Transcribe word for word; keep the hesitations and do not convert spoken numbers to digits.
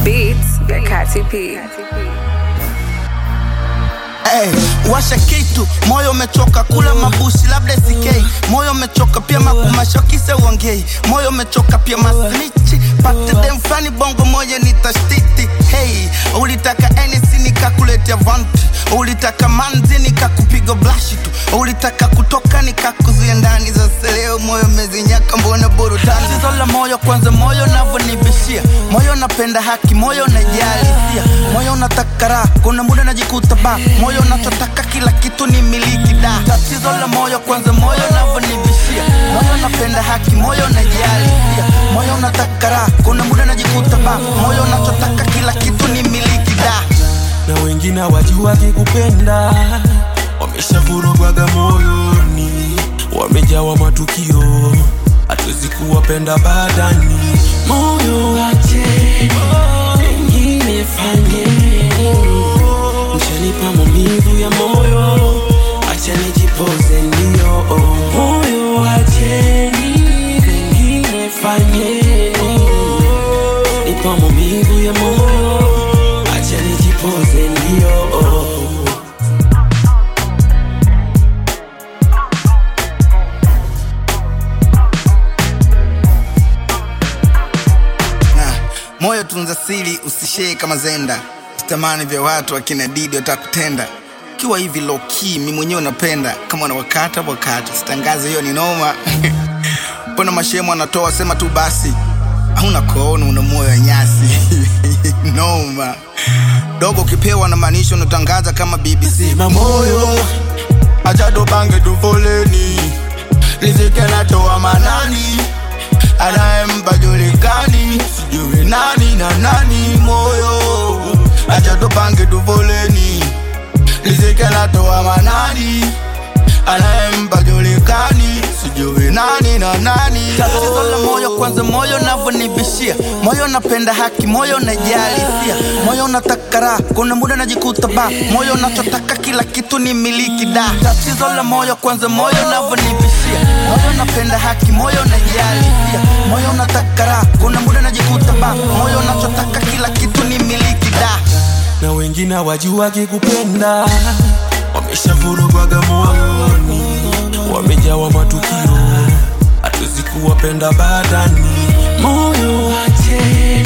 Beats ya Kati P. Hey, washa kitu, moyo umechoka kula mabushi labda sikei. Moyo umechoka pia makumasho kise uongei. Moyo umechoka pia masnichi. Pate dem flani bongo moja nitashtiti. Hey, ulitaka anything nikakuletea vanti. Ulitaka manzi nikakupiga blashi tu. Ulitaka kutoka nikakuzuia ndani. Sasa leo moyo umezinyaka mbona burudani. Tatizo la moyo kwanza moyo unavyonibishia. Moyo unapenda haki, moyo unajali hisia. Moyo unataka raha, kuna muda najikuta ba. Moyo unachotaka kila kitu ni miliki da. Tatizo la moyo kwanza moyo unavyonibishia. Moyo unapenda haki, moyo unajali hisia. Moyo unataka raha, kuna muda najikuta ba. Moyo unachotaka kila kitu ni miliki da. Na wengine wajua kikupenda, wameshavurugwaga moyoni, wamejawa matukio, hatuwezi kuwapenda badani. Moyo wache, wengine fanye, mshanipa maumivu ya moyo, acha nijipoze ndio. Moyo wache, wengine fanye, nipa maumivu ya moyo, acha nijipoze ndio. Moyo tunza siri usishare kama zenda. Sitamani vya watu wakina Didi watakutenda. Kiwa hivi low key mimi mwenyewe napenda. Kama unawakata wakati sitangaze hiyo ni noma. Mbona mashemo anatoa sema tu basi. Hauna koona una moyo wa nyasi. Noma. Dogo kipewa na maanisha unatangaza kama B B C. Sima moyo, acha dobange tu foleni. Riziki anatoa manani. Anayempa julikani, sijui nani na nani. Moyo, acha tupange tu foleni. Riziki anatoa manani. Anayempa julikani, sijui nani na nani. Tatizo la moyo kwanza moyo unavyonibishia. Moyo unapenda haki, moyo unajali hisia. Moyo unataka raha, kuna muda najikuta ba. Moyo unachotaka kila kitu ni miliki da. Tatizo la moyo kwanza moyo unavyonibishia. Moyo unapenda haki, moyo unajali hisia. Moyo unataka raha, kuna muda najikuta ba. Moyo unachotaka kila kitu ni miliki da. Na wengine wajua kikupenda, wameshavurugwaga moyoni, wamejawa matukio, hatuwezi kuwapenda badani. Moyo wache,